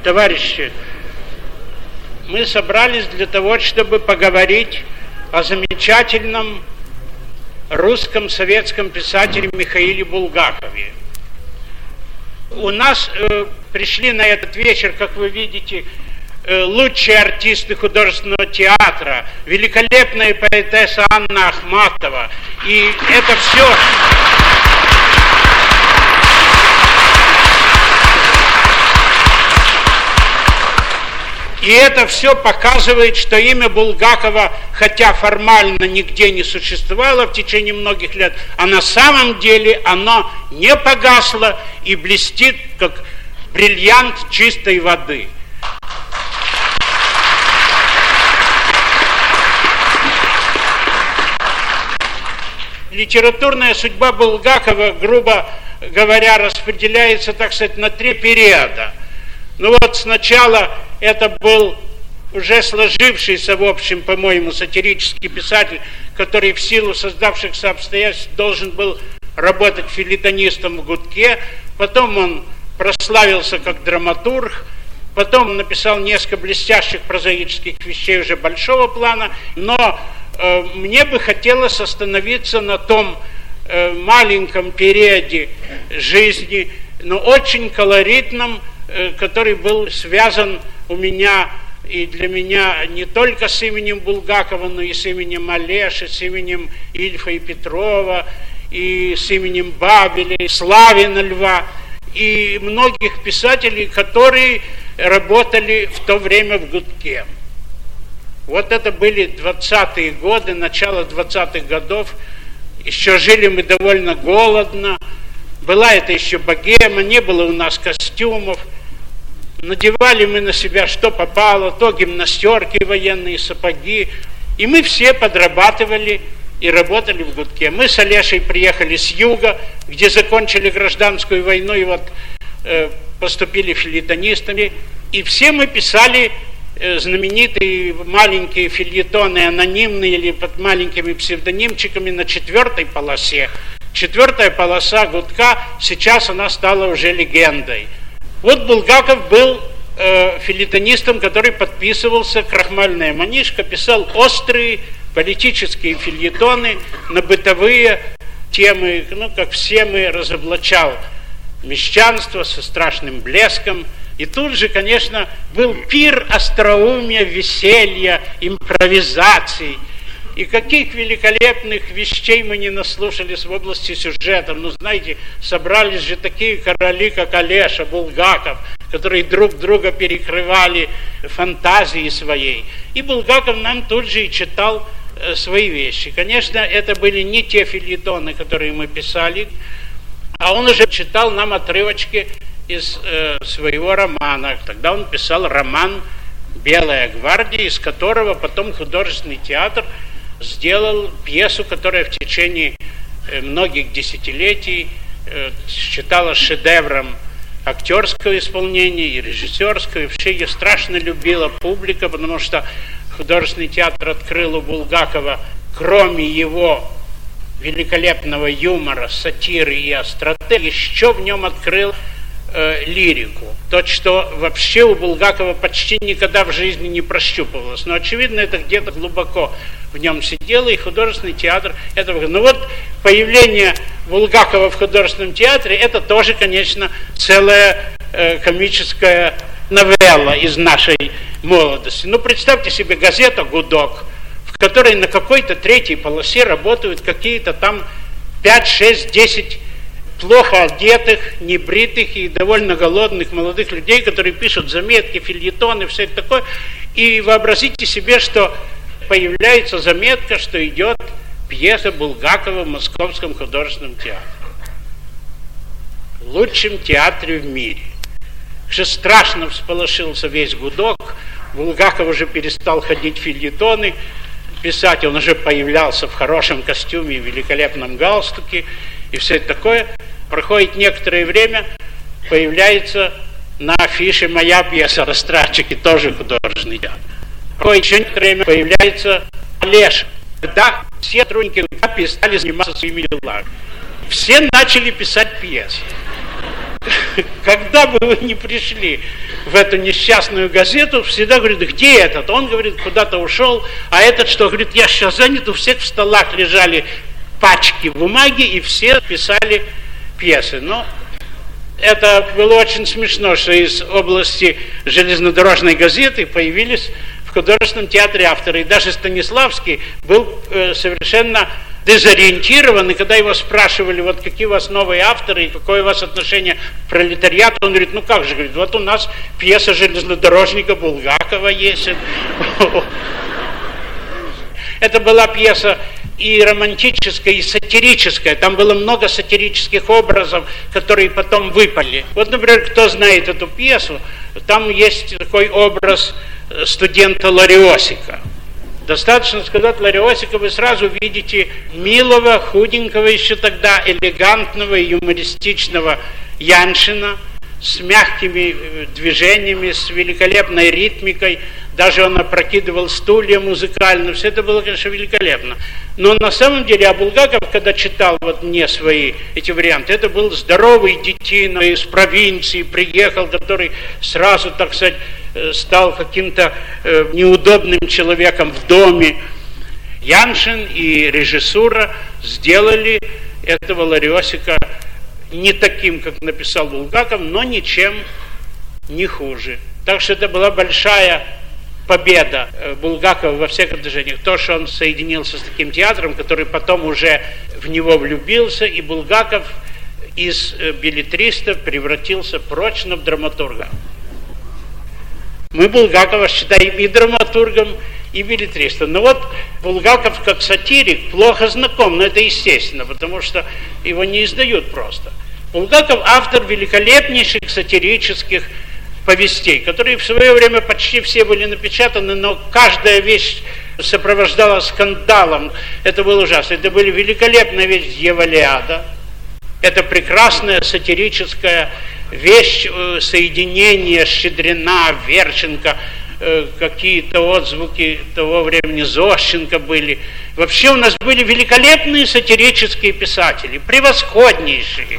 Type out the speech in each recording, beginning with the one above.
Товарищи, мы собрались для того, чтобы поговорить о замечательном русском советском писателе Михаиле Булгакове. У нас пришли на этот вечер, как вы видите, лучшие артисты художественного театра, великолепная поэтесса Анна Ахматова. И это все... И это все показывает, что имя Булгакова, хотя формально нигде не существовало в течение многих лет, а на самом деле оно не погасло и блестит, как бриллиант чистой воды. Литературная судьба Булгакова, грубо говоря, распределяется, так сказать, на 3 периода. Ну вот сначала это был уже сложившийся, в общем, по-моему, сатирический писатель, который в силу создавшихся обстоятельств должен был работать фельетонистом в «Гудке». Потом он прославился как драматург. Потом он написал несколько блестящих прозаических вещей уже большого плана. Но мне бы хотелось остановиться на том маленьком периоде жизни, но очень колоритном, который был связан у меня и для меня не только с именем Булгакова, но и с именем Олеши, с именем Ильфа и Петрова, и с именем Бабеля, и Славина Льва, и многих писателей, которые работали в то время в «Гудке». Вот это были 20-е годы, начало 20-х годов. Еще жили мы довольно голодно. Была это еще богема, не было у нас костюмов. Надевали мы на себя что попало, то гимнастерки, военные сапоги. И мы все подрабатывали и работали в «Гудке». Мы с Олешей приехали с юга, где закончили гражданскую войну и вот поступили фельетонистами. И все мы писали знаменитые маленькие фельетоны, анонимные или под маленькими псевдонимчиками на 4-й полосе. 4-я полоса «Гудка», сейчас она стала уже легендой. Вот Булгаков был фельетонистом, который подписывался «Крахмальная манишка», писал острые политические фельетоны на бытовые темы, ну, как все мы, разоблачал мещанство со страшным блеском. И тут же, конечно, был пир остроумия, веселья, импровизаций. И каких великолепных вещей мы не наслушались в области сюжета. Ну, знаете, собрались же такие короли, как Олеша, Булгаков, которые друг друга перекрывали фантазии своей. И Булгаков нам тут же и читал свои вещи. Конечно, это были не те фельетоны, которые мы писали, а он уже читал нам отрывочки из своего романа. Тогда он писал роман «Белая гвардия», из которого потом художественный театр сделал пьесу, которая в течение многих десятилетий считалась шедевром актерского исполнения и режиссерского. И вообще ее страшно любила публика, потому что художественный театр открыл у Булгакова, кроме его великолепного юмора, сатиры и остроты, еще в нем открыл лирику. То, что вообще у Булгакова почти никогда в жизни не прощупывалось. Но, очевидно, это где-то глубоко в нем сидело, и художественный театр этого... Ну вот, появление Булгакова в художественном театре, это тоже, конечно, целая комическая новелла из нашей молодости. Ну, представьте себе газету «Гудок», в которой на какой-то 3-й полосе работают какие-то там 5, 6, 10 плохо одетых, небритых и довольно голодных молодых людей, которые пишут заметки, фельетоны, все это такое. И вообразите себе, что появляется заметка, что идет пьеса Булгакова в Московском художественном театре. В лучшем театре в мире. Что страшно всполошился весь «Гудок». Булгаков уже перестал ходить в фельетоны, писать. Он уже появлялся в хорошем костюме и великолепном галстуке. И все это такое. Проходит некоторое время, появляется на афише моя пьеса «Растратчики», тоже художественный театр. Проходит еще некоторое время, появляется Олеша. Тогда все сотрудники «Гудка» перестали заниматься своими делами. Все начали писать пьесы. когда бы вы ни пришли в эту несчастную газету, всегда говорит, где этот? Он говорит, куда-то ушел, а этот что? Говорит, я сейчас занят, у всех в столах лежали пачки бумаги, и все писали пьесы. Но это было очень смешно, что из области железнодорожной газеты появились в художественном театре авторы. И даже Станиславский был совершенно дезориентирован, и когда его спрашивали, вот какие у вас новые авторы, и какое у вас отношение к пролетариату, он говорит, ну как же, говорит, вот у нас пьеса железнодорожника Булгакова есть. Это была пьеса и романтическая, и сатирическая. Там было много сатирических образов, которые потом выпали. Вот, например, кто знает эту пьесу, там есть такой образ студента Лариосика. Достаточно сказать Лариосика, вы сразу видите милого, худенького еще тогда, элегантного и юмористичного Яншина с мягкими движениями, с великолепной ритмикой. Даже он опрокидывал стулья музыкально. Все это было, конечно, великолепно. Но на самом деле, Булгаков, когда читал вот мне свои эти варианты, это был здоровый детина из провинции, приехал, который сразу, так сказать, стал каким-то неудобным человеком в доме. Яншин и режиссура сделали этого Лариосика не таким, как написал Булгаков, но ничем не хуже. Так что это была большая победа Булгакова во всех отношениях. То, что он соединился с таким театром, который потом уже в него влюбился, и Булгаков из беллетриста превратился прочно в драматурга. Мы Булгакова считаем и драматургом, и беллетристом. Но вот Булгаков как сатирик плохо знаком, но это естественно, потому что его не издают просто. Булгаков автор великолепнейших сатирических повестей, которые в свое время почти все были напечатаны, но каждая вещь сопровождалась скандалом. Это было ужасно. Это были великолепная вещь «Дьяволиада». Это прекрасная сатирическая вещь соединения Щедрина, Верченко, какие-то отзвуки того времени Зощенко были. Вообще у нас были великолепные сатирические писатели, превосходнейшие.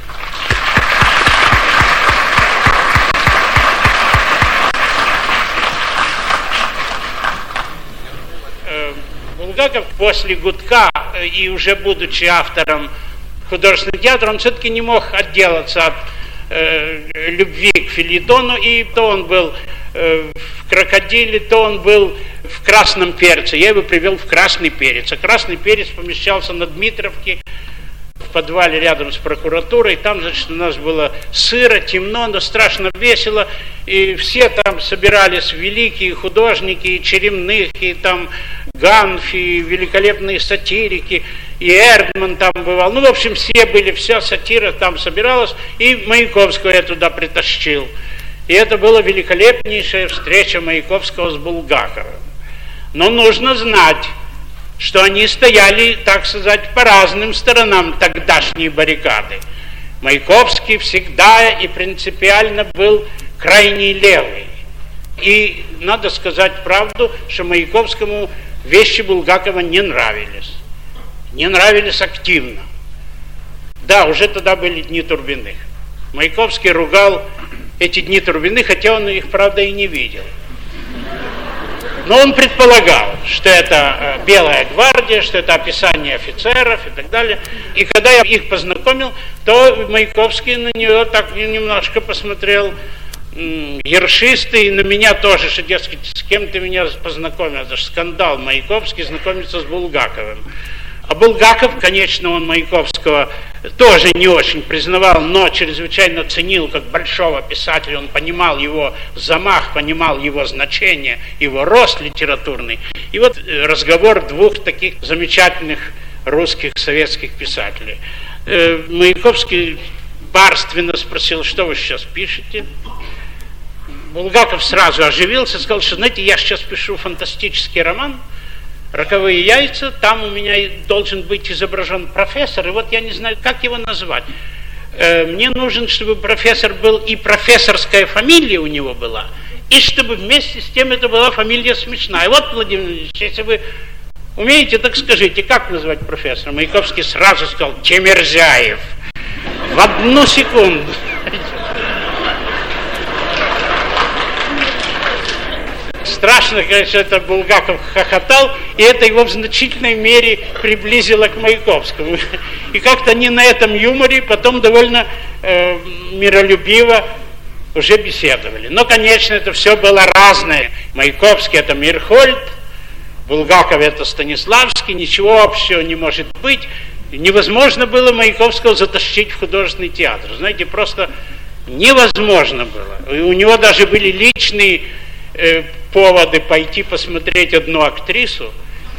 Булгаков после «Гудка» и уже будучи автором художественного театра, он все-таки не мог отделаться от любви к фельетону, и то он был в «Крокодиле», то он был в «Красном перце». Я его привел в «Красный перец». А «Красный перец» помещался на Дмитровке, в подвале рядом с прокуратурой. Там, значит, у нас было сыро, темно, но страшно весело. И все там собирались великие художники, и Черемных, и там Ганф, и великолепные сатирики, и Эрдман там бывал. Ну, в общем, все были, вся сатира там собиралась, и Маяковского я туда притащил. И это была великолепнейшая встреча Маяковского с Булгаковым. Но нужно знать, что они стояли, так сказать, по разным сторонам тогдашней баррикады. Маяковский всегда и принципиально был крайне левый. И надо сказать правду, что Маяковскому вещи Булгакова не нравились. Не нравились активно. Да, уже тогда были дни Турбиных. Маяковский ругал эти дни Турбиных, хотя он их, правда, и не видел. Но он предполагал, что это Белая гвардия, что это описание офицеров и так далее. И когда я их познакомил, то Маяковский на нее так немножко посмотрел ершистый, и на меня тоже, что, дескать, с кем ты меня познакомил. Это же скандал. Маяковский знакомится с Булгаковым. А Булгаков, конечно, он Маяковского тоже не очень признавал, но чрезвычайно ценил как большого писателя. Он понимал его замах, понимал его значение, его рост литературный. И вот разговор двух таких замечательных русских советских писателей. Маяковский барственно спросил, что вы сейчас пишете? Булгаков сразу оживился, сказал, что, знаете, я сейчас пишу фантастический роман «Роковые яйца», там у меня должен быть изображен профессор, и вот я не знаю, как его назвать. Мне нужен, чтобы профессор был, и профессорская фамилия у него была, и чтобы вместе с тем это была фамилия смешная. Вот, Владимир Ильич, если вы умеете, так скажите, как назвать профессора? Маяковский сразу сказал: Темирзяев. В одну секунду. Страшно, конечно, это Булгаков хохотал, и это его в значительной мере приблизило к Маяковскому. И как-то они на этом юморе потом довольно миролюбиво уже беседовали. Но, конечно, это все было разное. Маяковский — это Мирхольд, Булгаков — это Станиславский, ничего общего не может быть. Невозможно было Маяковского затащить в художественный театр. Знаете, просто невозможно было. И у него даже были личные поводы пойти посмотреть одну актрису,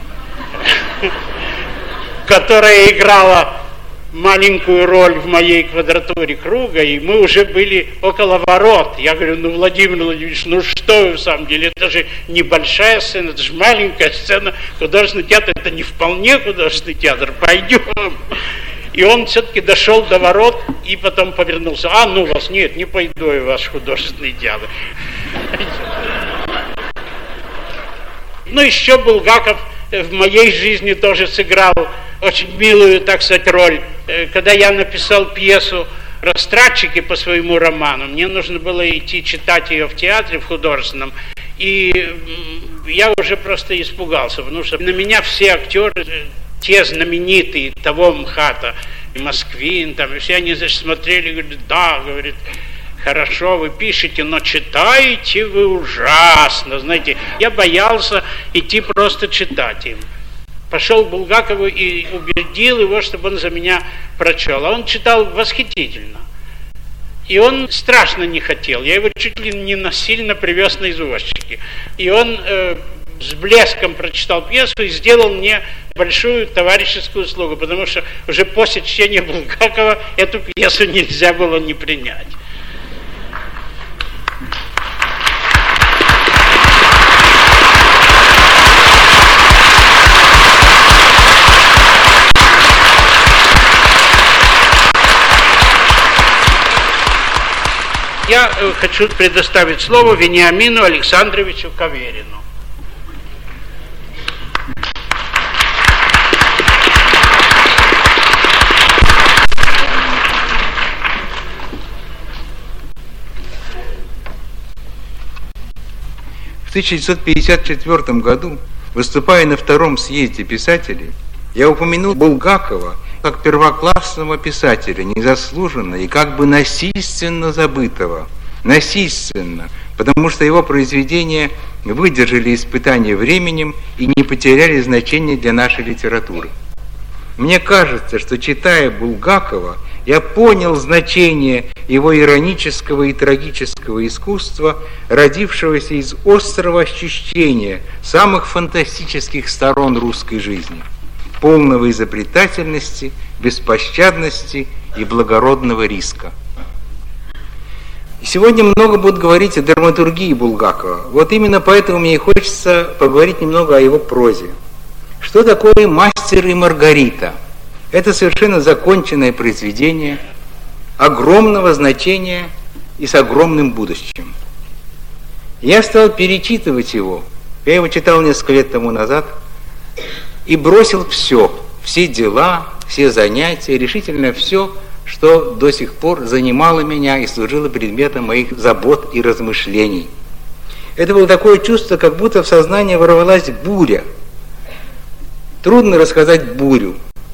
которая играла маленькую роль в моей квадратуре круга, и мы уже были около ворот. Я говорю: ну, Владимир Владимирович, ну что вы в самом деле, это же небольшая сцена, это же маленькая сцена, художественный театр — это не вполне художественный театр, пойдем. И он все-таки дошел до ворот и потом повернулся: а, ну вас, нет, не пойду я в ваш художественный театр. Ну, еще Булгаков в моей жизни тоже сыграл очень милую, так сказать, роль. Когда я написал пьесу «Растратчики» по своему роману, мне нужно было идти читать ее в театре, в художественном, и я уже просто испугался, потому что на меня все актеры, те знаменитые того МХАТа, и Москвин, там, и все они, значит, смотрели, говорят: да, говорит, хорошо вы пишете, но читаете вы ужасно. Знаете, я боялся идти просто читать им. Пошел к Булгакову и убедил его, чтобы он за меня прочел. А он читал восхитительно. И он страшно не хотел. Я его чуть ли не насильно привез на извозчике. И он с блеском прочитал пьесу и сделал мне большую товарищескую услугу, потому что уже после чтения Булгакова эту пьесу нельзя было не принять. Я хочу предоставить слово Вениамину Александровичу Каверину. В 1954 году, выступая на втором съезде писателей, я упомянул Булгакова как первоклассного писателя, незаслуженно и как бы насильственно забытого. Насильственно, потому что его произведения выдержали испытания временем и не потеряли значения для нашей литературы. Мне кажется, что, читая Булгакова, я понял значение его иронического и трагического искусства, родившегося из острого ощущения самых фантастических сторон русской жизни, полного изобретательности, беспощадности и благородного риска. Сегодня много будут говорить о драматургии Булгакова. Вот именно поэтому мне и хочется поговорить немного о его прозе. Что такое «Мастер и Маргарита»? Это совершенно законченное произведение огромного значения и с огромным будущим. Я стал перечитывать его, я его читал несколько лет тому назад, и бросил все дела, все занятия, решительно все, что до сих пор занимало меня и служило предметом моих забот и размышлений. Это было такое чувство, как будто в сознание ворвалась буря. Трудно рассказать бурю,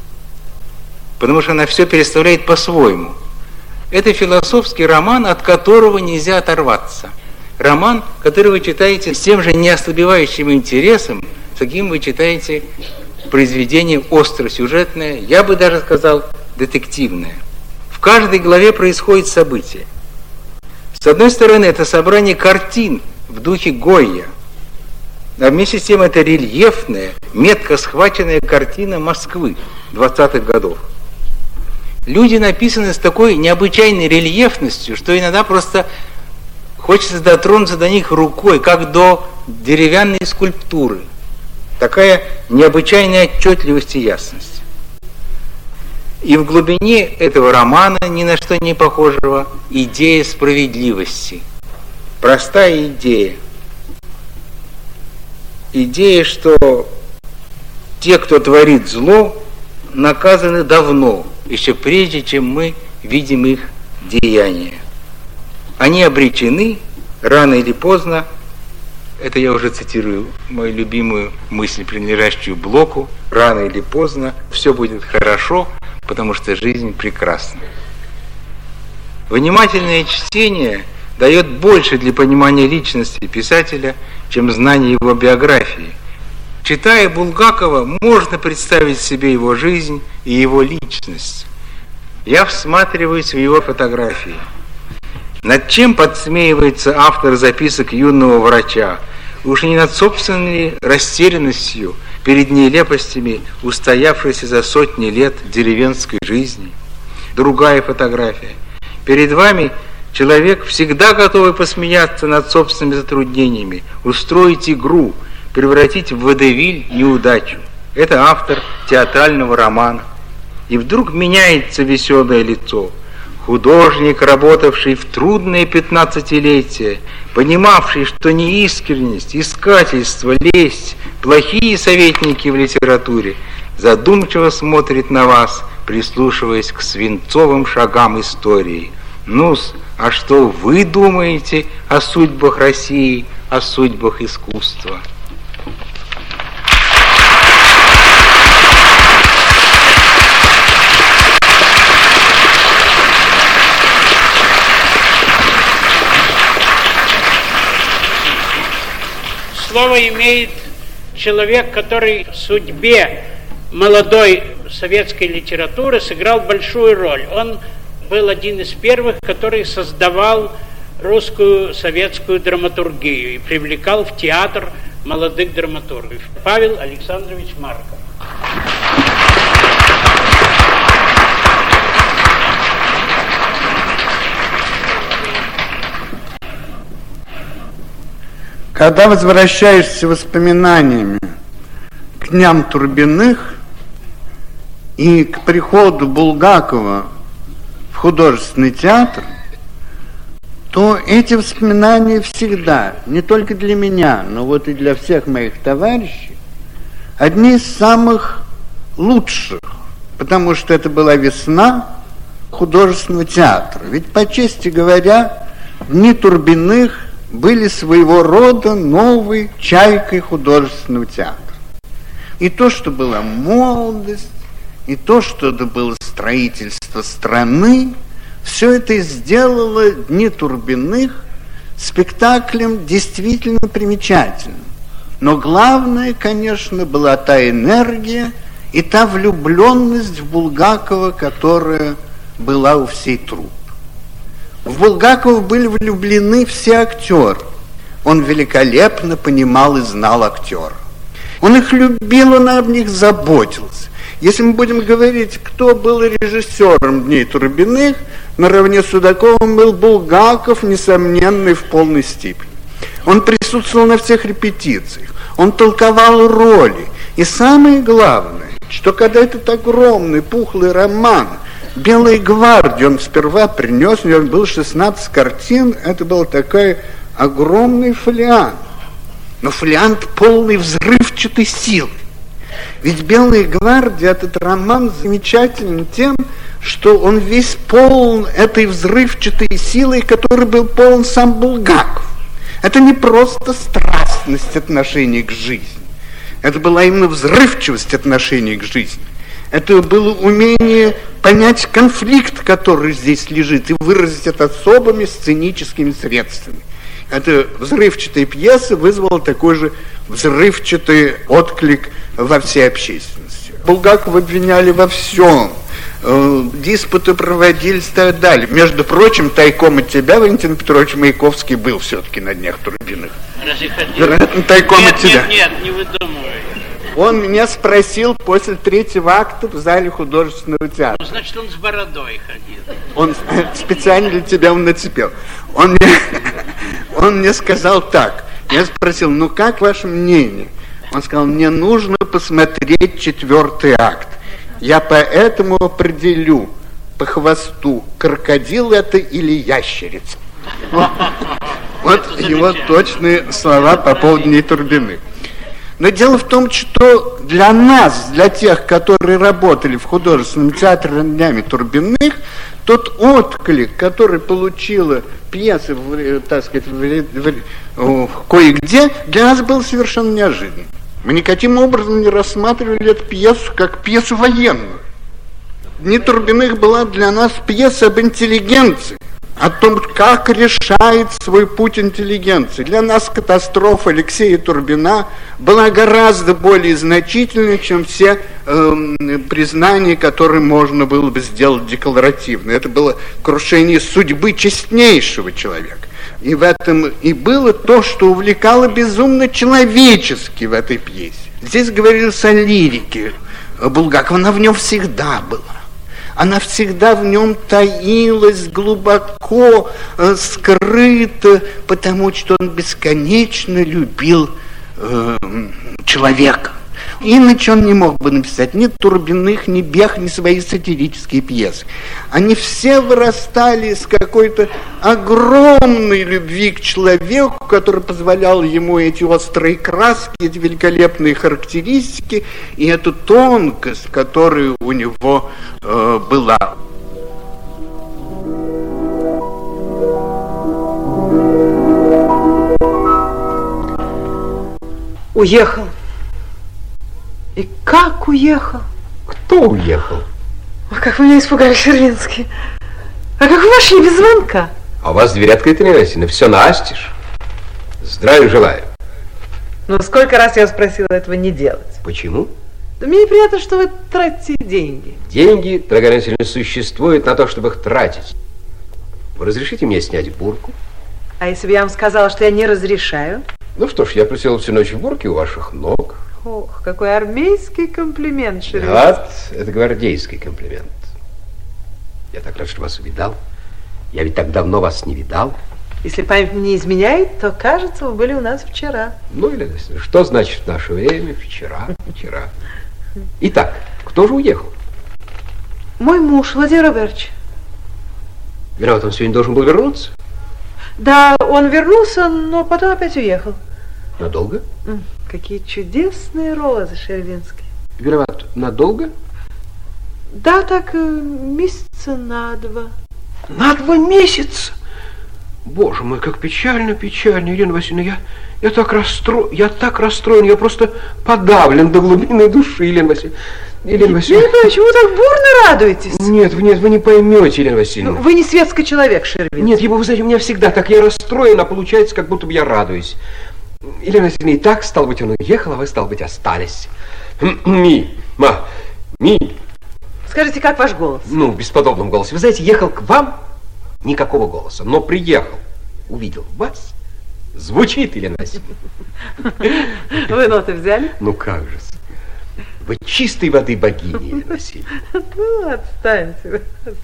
потому что она все переставляет по-своему. Это философский роман, от которого нельзя оторваться. Роман, который вы читаете с тем же неослабевающим интересом, с каким вы читаете произведение остросюжетное, я бы даже сказал, детективное. В каждой главе происходит событие. С одной стороны, это собрание картин в духе Гойя, а вместе с тем это рельефная, метко схваченная картина Москвы 20-х годов. Люди написаны с такой необычайной рельефностью, что иногда просто хочется дотронуться до них рукой, как до деревянной скульптуры. Такая необычайная отчетливость и ясность. И в глубине этого романа, ни на что не похожего, идея справедливости. Простая идея. Идея, что те, кто творит зло, наказаны давно, еще прежде, чем мы видим их деяния. Они обречены рано или поздно, это я уже цитирую мою любимую мысль, принадлежащую Блоку, рано или поздно все будет хорошо, потому что жизнь прекрасна. Внимательное чтение дает больше для понимания личности писателя, чем знание его биографии. Читая Булгакова, можно представить себе его жизнь и его личность. Я всматриваюсь в его фотографии. Над чем подсмеивается автор записок юного врача? Уж не над собственной растерянностью перед нелепостями устоявшейся за сотни лет деревенской жизни. Другая фотография. Перед вами человек, всегда готовый посмеяться над собственными затруднениями, устроить игру, превратить в водевиль неудачу. Это автор театрального романа. И вдруг меняется веселое лицо. Художник, работавший в трудное 15-летие, понимавший, что неискренность, искательство, лесть, плохие советники в литературе, задумчиво смотрит на вас, прислушиваясь к свинцовым шагам истории. Ну-с, а что вы думаете о судьбах России, о судьбах искусства? Слово имеет человек, который в судьбе молодой советской литературы сыграл большую роль. Он был один из первых, который создавал русскую советскую драматургию и привлекал в театр молодых драматургов. Павел Александрович Марков. Когда возвращаешься воспоминаниями к дням Турбиных и к приходу Булгакова в художественный театр, то эти воспоминания всегда, не только для меня, но вот и для всех моих товарищей, одни из самых лучших, потому что это была весна художественного театра. Ведь, по чести говоря, дни Турбиных были своего рода новой чайкой художественного театра. И то, что была молодость, и то, что это было строительство страны, все это сделало дни Турбиных спектаклем действительно примечательным. Но главное, конечно, была та энергия и та влюбленность в Булгакова, которая была у всей труппы. В Булгакова были влюблены все актеры. Он великолепно понимал и знал актеров. Он их любил, он об них заботился. Если мы будем говорить, кто был режиссером «Дней Турбиных», наравне с Судаковым был Булгаков, несомненный в полной степени. Он присутствовал на всех репетициях, он толковал роли. И самое главное, что когда этот огромный пухлый роман «Белая гвардия» он сперва принес, у него было 16 картин, это был такой огромный фолиант. Но фолиант полный взрывчатой силы. Ведь «Белая гвардия» этот роман замечателен тем, что он весь полон этой взрывчатой силой, которой был полон сам Булгаков. Это не просто страстность отношения к жизни. Это была именно взрывчивость отношения к жизни. Это было умение понять конфликт, который здесь лежит, и выразить это особыми сценическими средствами. Эта взрывчатая пьеса вызвала такой же взрывчатый отклик во всей общественности. Булгакова обвиняли во всем. Диспуты проводились и так далее. Между прочим, тайком от тебя, Валентин Петрович, Маяковский был все-таки на днях Турбиных. Вероятно, тайком от тебя. Нет, не выдумывай. Он меня спросил после 3-го акта в зале художественного театра. Ну, значит, он с бородой ходил. Он специально для тебя он нацепил. Он мне сказал так. Я спросил, ну как ваше мнение? Он сказал, мне нужно посмотреть 4-й акт. Я поэтому определю по хвосту, крокодил это или ящерица. Вот его точные слова по поводу Дней Турбиных. Но дело в том, что для нас, для тех, которые работали в художественном театре «Днями Турбиных», тот отклик, который получила пьеса, так сказать, кое-где, для нас был совершенно неожиданным. Мы никаким образом не рассматривали эту пьесу как пьесу военную. «Дни Турбиных» была для нас пьеса об интеллигенции, о том, как решает свой путь интеллигенции. Для нас катастрофа Алексея Турбина была гораздо более значительной, чем все признания, которые можно было бы сделать декларативно. Это было крушение судьбы честнейшего человека. И в этом и было то, что увлекало безумно человечески в этой пьесе. Здесь говорилось о лирике Булгакова, она в нем всегда была. Она всегда в нем таилась глубоко, скрыта, потому что он бесконечно любил человека. Иначе он не мог бы написать ни Турбиных, ни Бех, ни свои сатирические пьесы. Они все вырастали из какой-то огромной любви к человеку, который позволял ему эти острые краски, эти великолепные характеристики и эту тонкость, которая у него была. Уехал. И как уехал? Кто уехал? А как вы меня испугали, Шервинский. А как вы вошли без звонка? А у вас дверь открыта, Елена Васильевна, все настежь. Здравия желаю. Ну, сколько раз я вас просила этого не делать. Почему? Да мне неприятно, что вы тратите деньги. Деньги, дорогая Васильевна, существуют на то, чтобы их тратить. Вы разрешите мне снять бурку? А если бы я вам сказала, что я не разрешаю? Ну что ж, я просидел всю ночь в бурке у ваших ног. Ох, какой армейский комплимент, Шервинский. Вот, это гвардейский комплимент. Я так рад, что вас увидал. Я ведь так давно вас не видал. Если память мне не изменяет, то, кажется, вы были у нас вчера. Ну, Елена Васильевна, что значит в наше время вчера? Итак, кто же уехал? Мой муж, Владимир Робертович. Виноват, он сегодня должен был вернуться? Да, он вернулся, но потом опять уехал. Надолго? Какие чудесные розы, Шервинский. Виноват, надолго? Да, так месяца на 2. На 2 месяца? Боже мой, как печально, печально, Елена Васильевна, я так расстроен, я просто подавлен до глубины души, Елена Васильевна. Елена Васильевна, почему вы так бурно радуетесь? Нет, вы не поймете, Елена Васильевна. Ну, вы не светский человек, Шервинский. Нет, вы знаете, у меня всегда так, я расстроен, а получается, как будто бы я радуюсь. Елена Васильевна, и так, стал быть, он уехал, а вы, стал быть, остались. Ми. Скажите, как ваш голос? Ну, в бесподобном голосе. Вы знаете, ехал к вам, никакого голоса, но приехал, увидел вас, звучит, Елена Васильевна. Вы ноты взяли? Ну, как же. Вы чистой воды богиня, Елена Васильевна. Ну, отстаньте.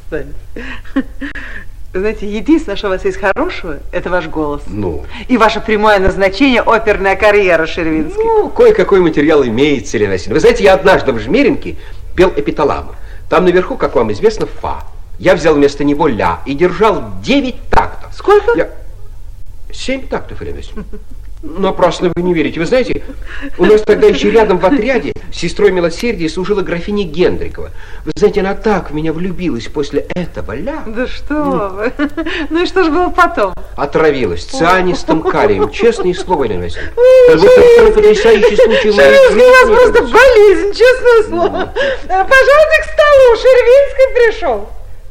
Знаете, единственное, что у вас есть хорошего, это ваш голос. Ну. И ваше прямое назначение — оперная карьера, Шервинский. Ну, кое-какой материал имеется, Елена Васильевна. Вы знаете, я однажды в Жмеринке пел эпиталаму. Там наверху, как вам известно, фа. Я взял вместо него ля и держал 9 тактов. Сколько? 7 тактов, Елена Васильевна. Напрасно вы не верите. Вы знаете, у нас тогда еще рядом в отряде сестрой милосердия служила графиня Гендрикова. Вы знаете, она так в меня влюбилась после этого ля. Да что вы. Ну и что же было потом? Отравилась цианистым калием. Честное слово, Елена Васильевна. Это был потрясающий случай в моей жизни. У вас просто болезнь, честное слово. Пожалуйста, к столу. Шервинский пришел.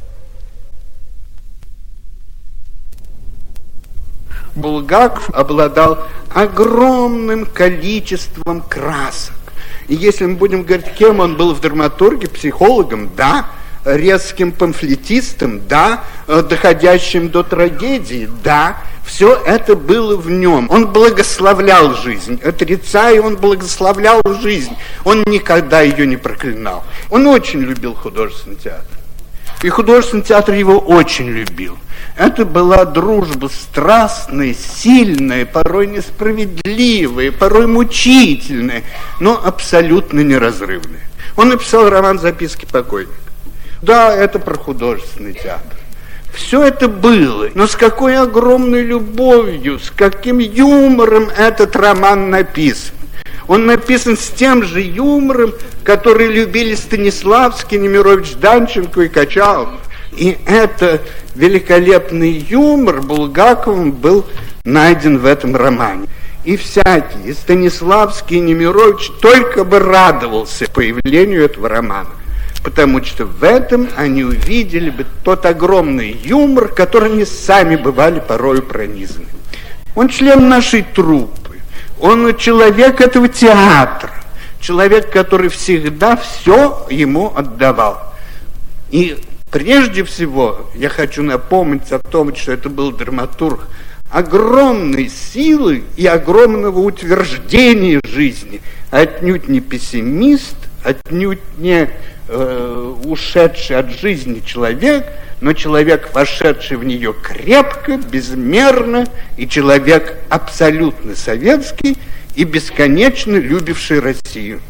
Булгаков обладал огромным количеством красок. И если мы будем говорить, кем он был в драматурге, психологом, да, резким памфлетистом, да, доходящим до трагедии, да, все это было в нем. Он благословлял жизнь, отрицая, он благословлял жизнь. Он никогда ее не проклинал. Он очень любил художественный театр. И художественный театр его очень любил. Это была дружба страстная, сильная, порой несправедливая, порой мучительная, но абсолютно неразрывная. Он написал роман «Записки покойника». Да, это про художественный театр. Все это было, но с какой огромной любовью, с каким юмором этот роман написан. Он написан с тем же юмором, который любили Станиславский, Немирович, Данченко и Качалов. И это великолепный юмор Булгаковым был найден в этом романе. И всякий, и Станиславский, и Немирович только бы радовался появлению этого романа, потому что в этом они увидели бы тот огромный юмор, которым они сами бывали порою пронизаны. Он член нашей труппы, он человек этого театра, человек, который всегда все ему отдавал. И прежде всего я хочу напомнить о том, что это был драматург огромной силы и огромного утверждения жизни, отнюдь не пессимист, отнюдь не ушедший от жизни человек, но человек, вошедший в нее крепко, безмерно, и человек абсолютно советский и бесконечно любивший Россию.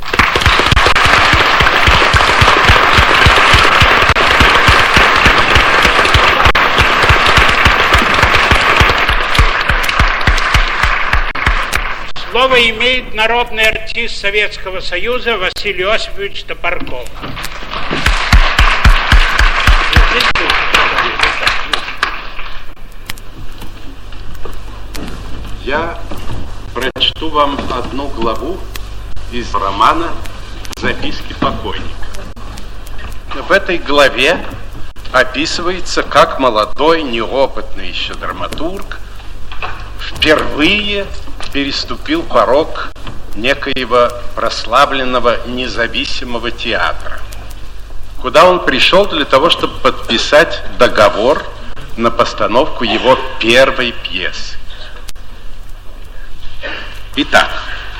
Слово имеет народный артист Советского Союза Василий Осипович Топорков. Я прочту вам одну главу из романа «Записки покойника». В этой главе описывается, как молодой, неопытный еще драматург впервые переступил порог некоего прославленного независимого театра, куда он пришел для того, чтобы подписать договор на постановку его первой пьесы. Итак,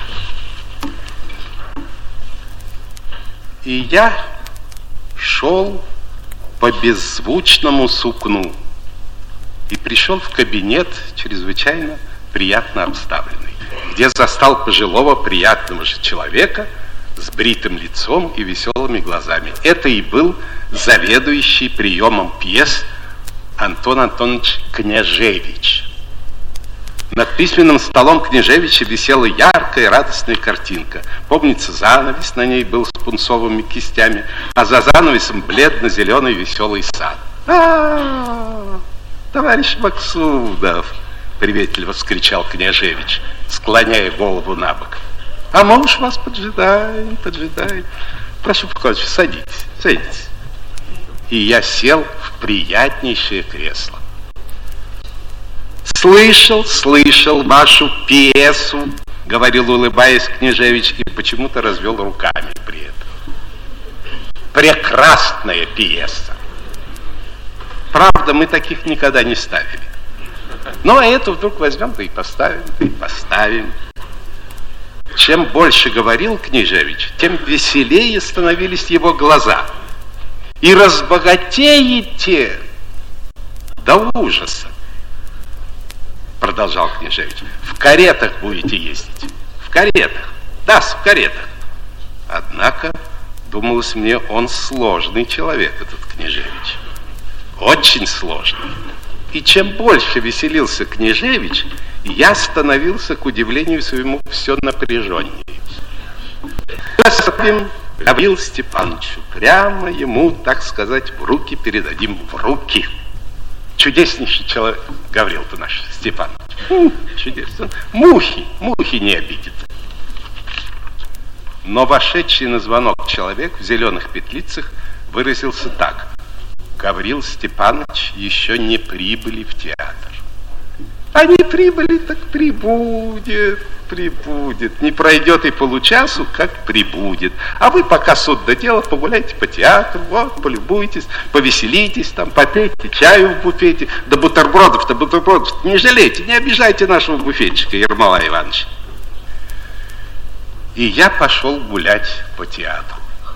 и я шел по беззвучному сукну и пришел в кабинет чрезвычайно приятно обставленный, где застал пожилого приятного же человека с бритым лицом и веселыми глазами. Это и был заведующий приемом пьес Антон Антонович Княжевич. Над письменным столом Княжевича висела яркая и радостная картинка. Помнится, занавес на ней был с пунцовыми кистями, а за занавесом бледно-зеленый веселый сад. Товарищ Максудов! Приветливо вскричал Княжевич, склоняя голову на бок. А мы уж вас поджидаем. Прошу, Павлович, садитесь. И я сел в приятнейшее кресло. Слышал вашу пьесу, говорил, улыбаясь, Княжевич, и почему-то развел руками при этом. Прекрасная пьеса. Правда, мы таких никогда не ставили. Ну, а эту вдруг возьмем, да и поставим. Чем больше говорил Княжевич, тем веселее становились его глаза. И разбогатеете до ужаса, продолжал Княжевич. В каретах будете ездить. В каретах. Да, в каретах. Однако, думалось мне, он сложный человек, этот Княжевич. Очень сложный. И чем больше веселился Княжевич, я становился, к удивлению своему, все напряженнее. Гаврилу Степановичу, прямо ему, так сказать, в руки передадим, в руки. Чудеснейший человек, Гаврил-то наш Степанович. Чудесный. Мухи не обидит. Но вошедший на звонок человек в зеленых петлицах выразился так: Гаврил Степанович еще не прибыли в театр. А не прибыли, так прибудет. Не пройдет и получасу, как прибудет. А вы пока суд до дела погуляйте по театру, вот, полюбуйтесь, повеселитесь, там, попейте чаю в буфете, да бутербродов не жалейте, не обижайте нашего буфетчика Ермола Ивановича. И я пошел гулять по театру.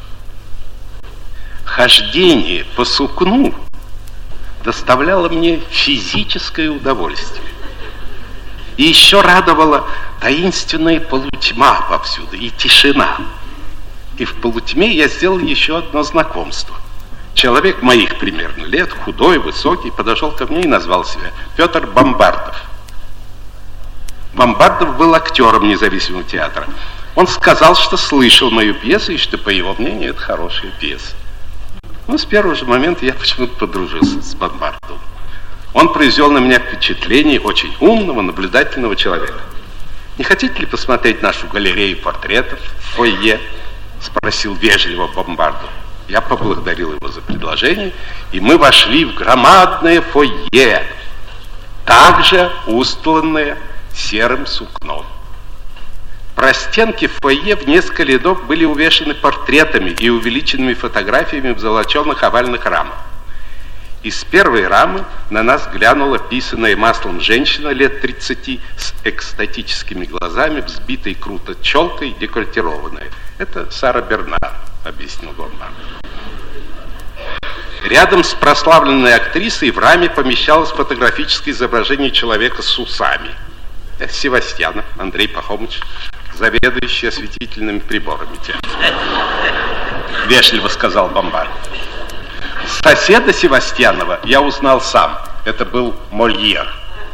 Хождение по сукну доставляло мне физическое удовольствие. И еще радовала таинственная полутьма повсюду и тишина. И в полутьме я сделал еще одно знакомство. Человек моих примерно лет, худой, высокий, подошел ко мне и назвал себя Петр Бомбардов. Бомбардов был актером независимого театра. Он сказал, что слышал мою пьесу и что, по его мнению, это хорошая пьеса. Ну, с первого же момента я почему-то подружился с Бомбардовым. Он произвел на меня впечатление очень умного, наблюдательного человека. «Не хотите ли посмотреть нашу галерею портретов в фойе?» — спросил вежливо Бомбардов. Я поблагодарил его за предложение, и мы вошли в громадное фойе, также устланное серым сукном. Простенки фойе в несколько рядов были увешаны портретами и увеличенными фотографиями в золоченых овальных рамах. Из первой рамы на нас глянула писаная маслом женщина лет 30 с экстатическими глазами, взбитой круто челкой, декольтированная. Это Сара Бернар, объяснил Бомбардов. Рядом с прославленной актрисой в раме помещалось фотографическое изображение человека с усами. Это Севастьянов Андрей Пахомыч, заведующий осветительными приборами театра. Вежливо сказал Бомбардов. Соседа Севастьянова я узнал сам. Это был Мольер.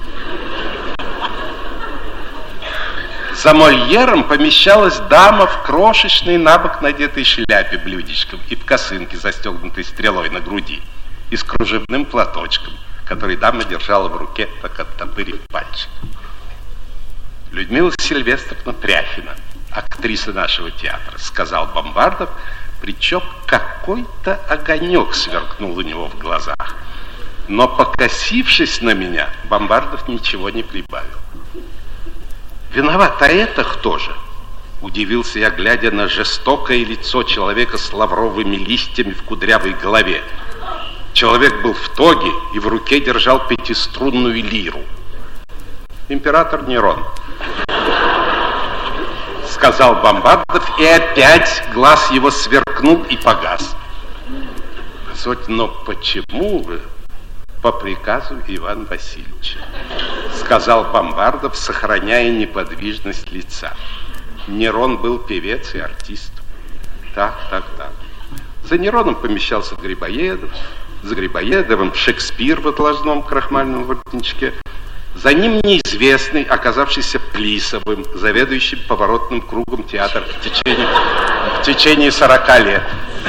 За Мольером помещалась дама в крошечной набок надетой шляпе блюдечком и в косынке, застегнутой стрелой на груди, и с кружевным платочком, который дама держала в руке, так оттопырив пальчик. Людмила Сильвестровна Тряхина, актриса нашего театра, сказал Бомбардов, причем какой-то огонек сверкнул у него в глазах. Но, покосившись на меня, Бомбардов ничего не прибавил. «Виноват, а это кто же?» Удивился я, глядя на жестокое лицо человека с лавровыми листьями в кудрявой голове. Человек был в тоге и в руке держал пятиструнную лиру. «Император Нерон», сказал Бомбардов, и опять глаз его сверкнул и погас. «Но почему вы?» «По приказу Ивана Васильевича», сказал Бомбардов, сохраняя неподвижность лица. Нерон был певец и артист. Так. За Нероном помещался Грибоедов, за Грибоедовым Шекспир в отложном крахмальном воротничке. За ним неизвестный, оказавшийся Плисовым, заведующим поворотным кругом театра в течение 40 лет.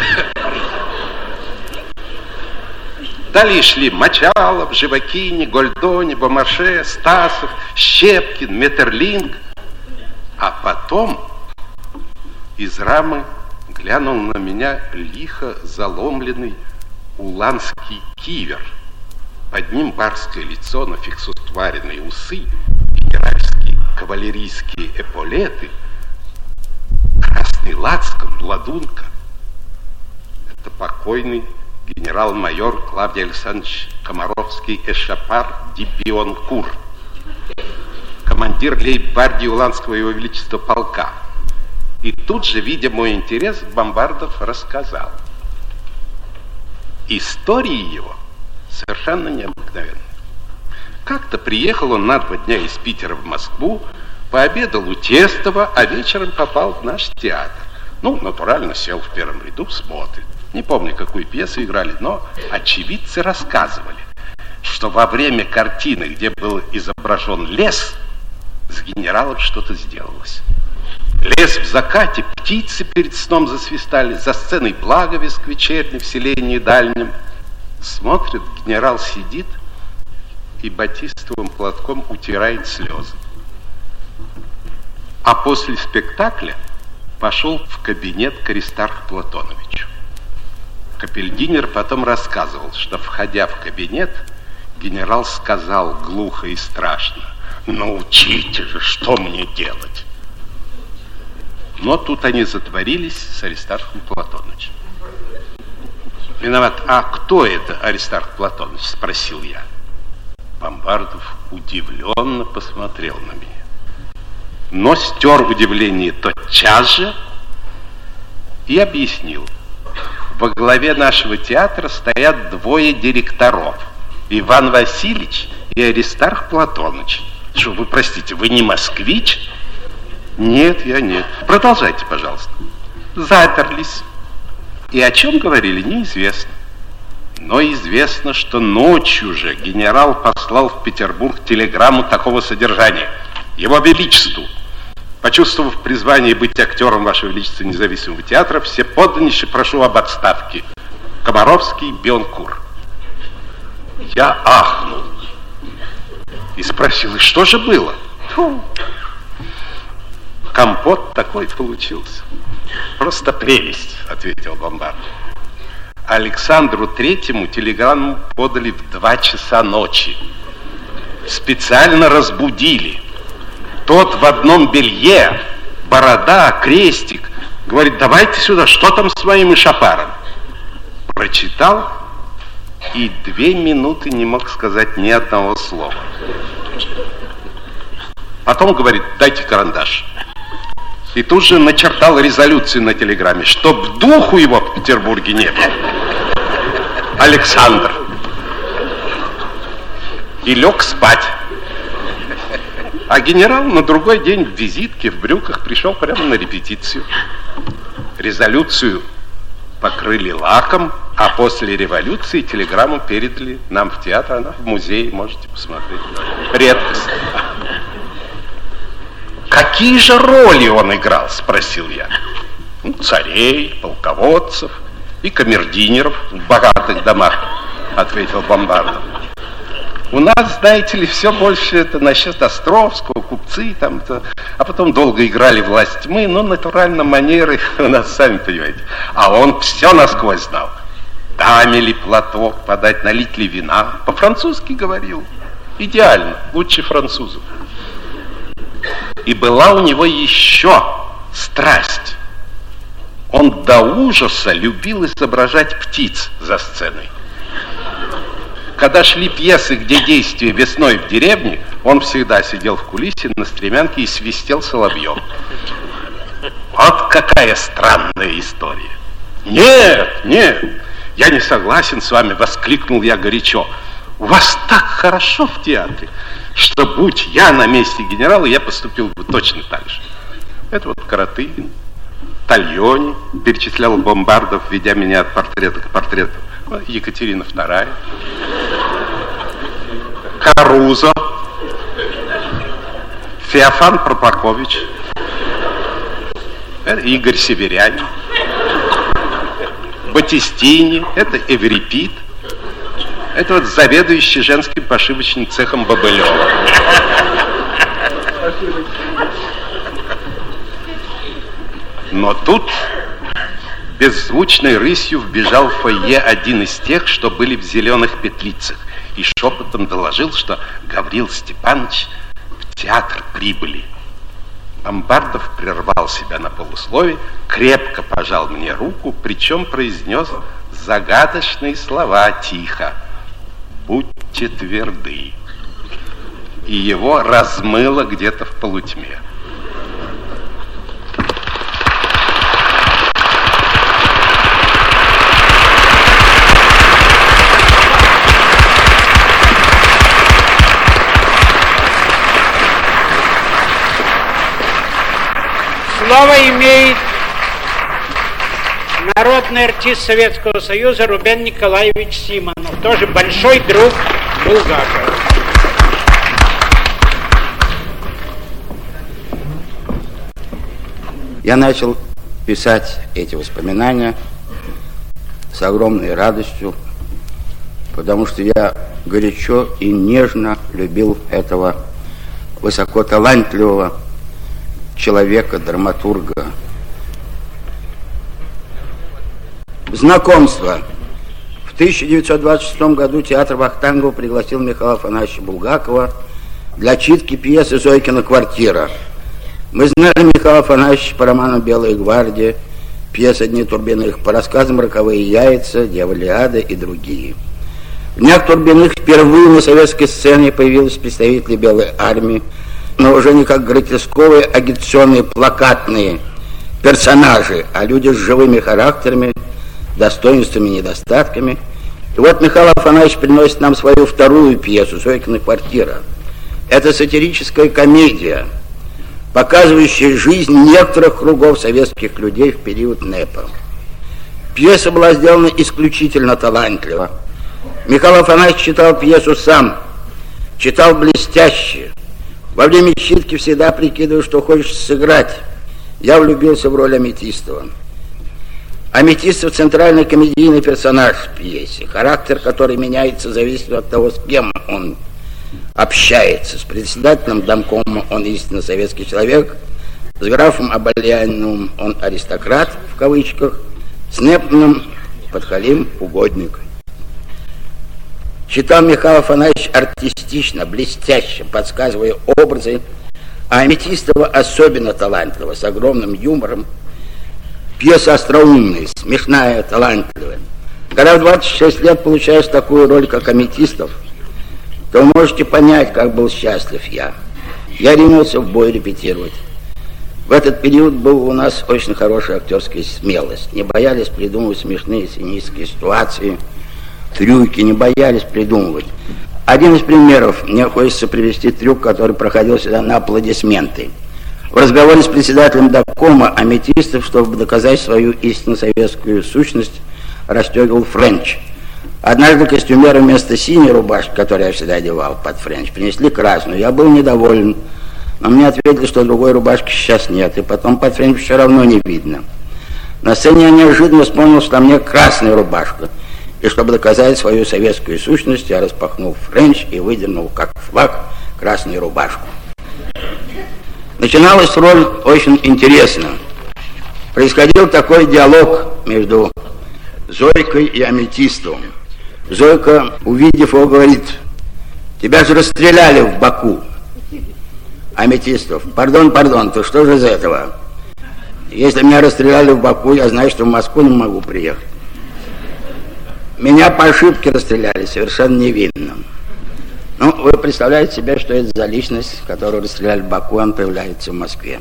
Далее шли Мочалов, Живакини, Гольдони, Бомарше, Стасов, Щепкин, Метерлинг. А потом из рамы глянул на меня лихо заломленный уланский кивер. Под ним барское лицо, на фиксутваренные усы, генеральские кавалерийские эполеты, красный лацкан, ладунка. Это покойный генерал-майор Клавдий Александрович Комаровский-Эшапар Дибионкур, командир лейб-гвардии Уланского Его Величества полка. И тут же, видя мой интерес, Бомбардов рассказал. Истории его совершенно необыкновенные. Как-то приехал он на 2 дня из Питера в Москву, пообедал у Тестова, а вечером попал в наш театр. Ну, натурально сел в первом ряду, смотрит. Не помню, какую пьесу играли, но очевидцы рассказывали, что во время картины, где был изображен лес, с генералом что-то сделалось. Лес в закате, птицы перед сном засвистали, за сценой благовест вечерний в селении дальнем. Смотрит, генерал сидит и батистовым платком утирает слезы. А после спектакля пошел в кабинет к Аристарху Платоновичу. Капельдинер потом рассказывал, что, входя в кабинет, генерал сказал глухо и страшно: «Научите же, что мне делать?» Но тут они затворились с Аристархом Платоновичем. «Виноват, а кто это Аристарх Платонович?» — спросил я. Бомбардов удивленно посмотрел на меня, но стер удивление тотчас же и объяснил. Во главе нашего театра стоят 2 директоров: Иван Васильевич и Аристарх Платонович. Что, вы простите, вы не москвич? Нет, я нет. Продолжайте, пожалуйста. Заперлись. И о чем говорили, неизвестно. Но известно, что ночью же генерал послал в Петербург телеграмму такого содержания: Его Величеству. Почувствовав призвание быть актером Вашего Величества независимого театра, все подданнейше прошу об отставке. Комаровский, Бионкур. Я ахнул и спросил, и что же было? Фу. Компот такой получился. Просто прелесть, ответил Бомбардов. Александру Третьему телеграмму подали в 2 часа ночи. Специально разбудили. Тот в одном белье, борода, крестик. Говорит, давайте сюда, что там с моим шапаром? Прочитал и 2 минуты не мог сказать ни одного слова. Потом говорит, дайте карандаш. И тут же начертал резолюцию на телеграмме, чтоб духу его в Петербурге не было. Александр. И лег спать. А генерал на другой день в визитке, в брюках, пришел прямо на репетицию. Резолюцию покрыли лаком, а после революции телеграмму передали нам в театр, она в музее, можете посмотреть. Редкость. Какие же роли он играл, спросил я. Ну, царей, полководцев и камердинеров в богатых домах, ответил Бомбардов. У нас, знаете ли, все больше это насчет Островского, купцы там-то, а потом долго играли власть тьмы, но натурально манеры у нас, сами понимаете. А он все насквозь знал. Даме ли платок подать, налить ли вина. По-французски говорил. Идеально, лучше французов. И была у него еще страсть. Он до ужаса любил изображать птиц за сценой. Когда шли пьесы, где действие весной в деревне, он всегда сидел в кулисе на стремянке и свистел соловьем. Вот какая странная история. Нет, нет, я не согласен с вами, воскликнул я горячо. У вас так хорошо в театре, что будь я на месте генерала, я поступил бы точно так же. Это вот Каратыгин, Тальони, перечислял Бомбардов, ведя меня от портрета к портрету. Екатерина II, Карузо, Феофан Пропакович, это Игорь Северянин, Батистини, это Эврипид, это вот заведующий женским пошивочным цехом Бобылева. Но тут беззвучной рысью вбежал в фойе один из тех, что были в зеленых петлицах, и шепотом доложил, что Гаврил Степанович в театр прибыли. Бомбардов прервал себя на полуслове, крепко пожал мне руку, причем произнес загадочные слова тихо: «Будьте тверды». И его размыло где-то в полутьме. Слово имеет народный артист Советского Союза Рубен Николаевич Симонов, тоже большой друг Булгакова. Я начал писать эти воспоминания с огромной радостью, потому что я горячо и нежно любил этого высокоталантливого человека, драматурга. Знакомство. В 1926 году театр Вахтангова пригласил Михаила Афанасьевича Булгакова для читки пьесы «Зойкина квартира». Мы знали Михаила Афанасьевича по роману «Белая гвардия», пьеса «Дни Турбиных», по рассказам «Роковые яйца», «Дьяволиада» и другие. В «Днях Турбиных» впервые на советской сцене появились представители Белой армии, но уже не как гротесковые агитационные плакатные персонажи, а люди с живыми характерами, достоинствами и недостатками. И вот Михаил Афанасьевич приносит нам свою вторую пьесу «Зойкина квартира». Это сатирическая комедия, показывающая жизнь некоторых кругов советских людей в период НЭПа. Пьеса была сделана исключительно талантливо. Михаил Афанасьевич читал пьесу сам, читал блестяще. Во время читки всегда прикидываю, что хочешь сыграть. Я влюбился в роль Аметистова. Аметистов — центральный комедийный персонаж в пьесе, характер который меняется зависит от того, с кем он общается. С председателем домкома он истинно советский человек, с графом Абальяниным он аристократ, в кавычках, с Непманом подхалим, угодник. Читал Михаил Афанасьевич артистично, блестяще, подсказывая образы, а Аметистова особенно талантливо, с огромным юмором. Пьеса остроумная, смешная, талантливая. Когда в 26 лет получаешь такую роль, как Аметистов, то вы можете понять, как был счастлив я. Я ринулся в бой репетировать. В этот период был у нас очень хорошая актерская смелость. Не боялись придумывать смешные сценические ситуации, трюки, не боялись придумывать. Один из примеров, мне хочется привести трюк, который проходил сюда на аплодисменты. В разговоре с председателем домкома Аметистов, чтобы доказать свою истинно советскую сущность, расстегивал френч. Однажды костюмеры вместо синей рубашки, которую я всегда одевал под френч, принесли красную. Я был недоволен, но мне ответили, что другой рубашки сейчас нет, и потом под френч все равно не видно. На сцене я неожиданно вспомнил, что на мне красная рубашка. И чтобы доказать свою советскую сущность, я распахнул френч и выдернул, как флаг, красную рубашку. Начиналась роль очень интересно. Происходил такой диалог между Зойкой и Аметистовым. Зойка, увидев его, говорит: тебя же расстреляли в Баку. Аметистов: пардон, то что же из этого? Если меня расстреляли в Баку, я знаю, что в Москву не могу приехать. Меня по ошибке расстреляли, совершенно невинно. Ну, вы представляете себе, что это за личность, которую расстреляли в Баку, он появляется в Москве.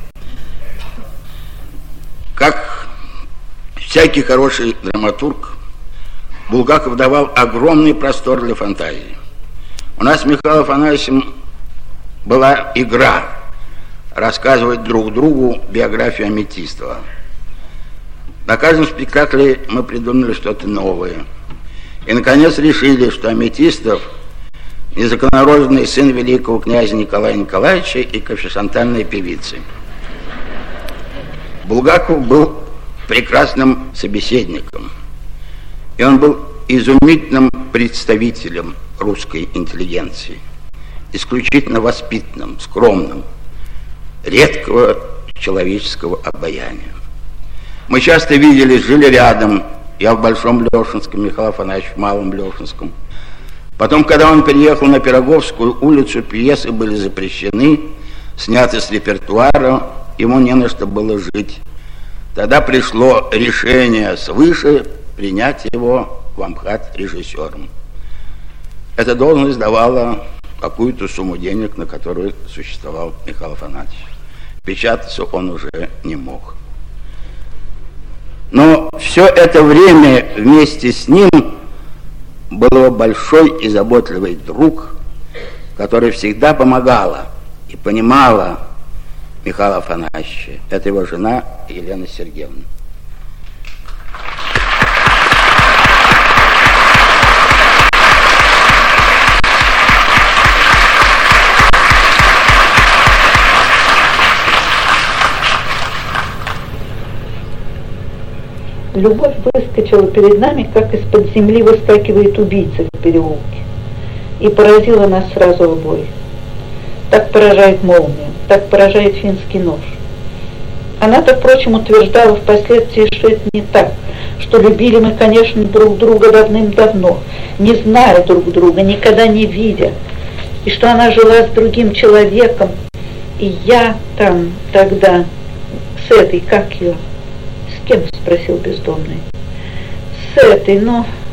Как всякий хороший драматург, Булгаков давал огромный простор для фантазии. У нас с Михаилом Афанасьевичем была игра рассказывать друг другу биографию Аметистова. На каждом спектакле мы придумали что-то новое. И, наконец, решили, что Аметистов — незаконнорожденный сын великого князя Николая Николаевича и конфессиональной певицы. Булгаков был прекрасным собеседником, и он был изумительным представителем русской интеллигенции, исключительно воспитанным, скромным, редкого человеческого обаяния. Мы часто виделись, жили рядом, я в Большом Лешинском, Михаил Афанасьевич в Малом Лешинском. Потом, когда он переехал на Пироговскую улицу, пьесы были запрещены, сняты с репертуара, ему не на что было жить. Тогда пришло решение свыше принять его в Амхат режиссером. Эта должность давала какую-то сумму денег, на которую существовал Михаил Афанасьевич. Печататься он уже не мог. Но все это время вместе с ним был его большой и заботливый друг, который всегда помогала и понимала Михаила Афанасьевича. Это его жена Елена Сергеевна. Любовь выскочила перед нами, как из-под земли выскакивает убийца в переулке, и поразила нас сразу обоих. Так поражает молния, так поражает финский нож. Она-то, впрочем, утверждала впоследствии, что это не так, что любили мы, конечно, друг друга давным-давно, не зная друг друга, никогда не видя, и что она жила с другим человеком, и я там тогда с этой, как ее... «С кем?» — спросил бездомный. «С этой,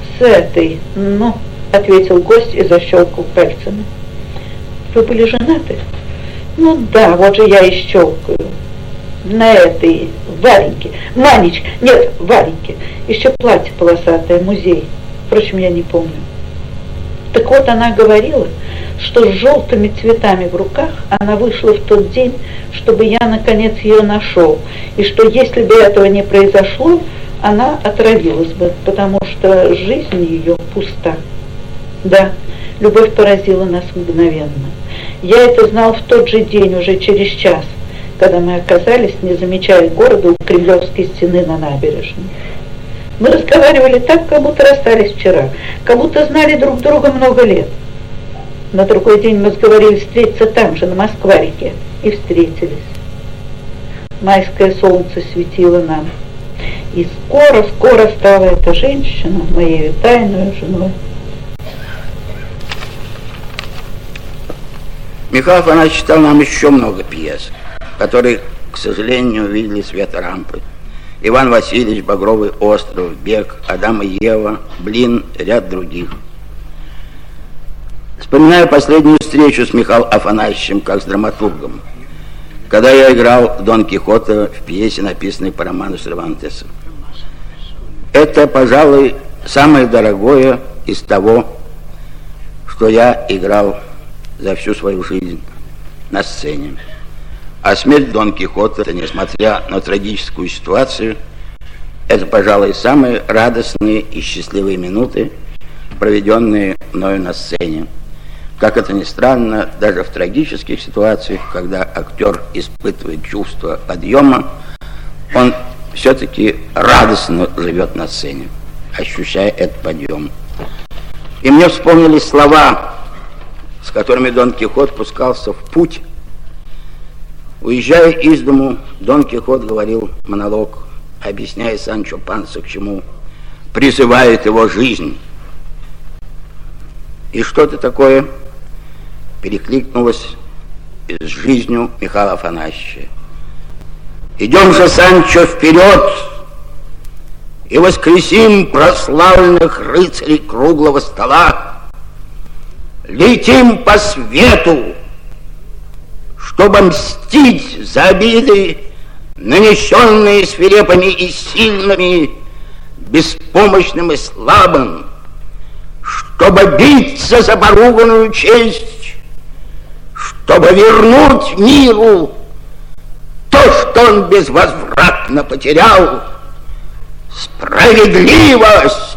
ответил гость и защелкал пальцами. «Вы были женаты?» «Ну да, вот же я и щелкаю. На этой, Вареньке, Манечке, нет, Вареньке, еще платье полосатое, музей. Впрочем, я не помню». Так вот, она говорила, что с желтыми цветами в руках она вышла в тот день, чтобы я, наконец, ее нашел, и что если бы этого не произошло, она отравилась бы, потому что жизнь ее пуста. Да, любовь поразила нас мгновенно. Я это знал в тот же день, уже через час, когда мы оказались, не замечая города, у Кремлевской стены на набережной. Мы разговаривали так, как будто расстались вчера, как будто знали друг друга много лет. На другой день мы сговорились встретиться там же, на Москва-реке, и встретились. Майское солнце светило нам, и скоро стала эта женщина моей тайной женой. Михаил Афанасьевич читал нам еще много пьес, которые, к сожалению, не увидели света рампы. Иван Васильевич, Багровый остров, Бег, Адам и Ева, Блин, ряд других. Вспоминаю последнюю встречу с Михаилом Афанасьевичем как с драматургом, когда я играл Дон Кихота в пьесе, написанной по роману Сервантеса. Это, пожалуй, самое дорогое из того, что я играл за всю свою жизнь на сцене. А смерть Дон Кихота, несмотря на трагическую ситуацию, это, пожалуй, самые радостные и счастливые минуты, проведенные мною на сцене. Как это ни странно, даже в трагических ситуациях, когда актер испытывает чувство подъема, он все-таки радостно живет на сцене, ощущая этот подъем. И мне вспомнились слова, с которыми Дон Кихот пускался в путь. Уезжая из дому, Дон Кихот говорил монолог, объясняя Санчо Пансо, к чему призывает его жизнь. И что-то такое перекликнулось с жизнью Михаила Афанасьевича. «Идем же, Санчо, вперед и воскресим прославленных рыцарей круглого стола. Летим по свету, чтобы мстить за обиды, нанесенные свирепыми и сильными, беспомощным и слабым, чтобы биться за поруганную честь, чтобы вернуть миру то, что он безвозвратно потерял, справедливость,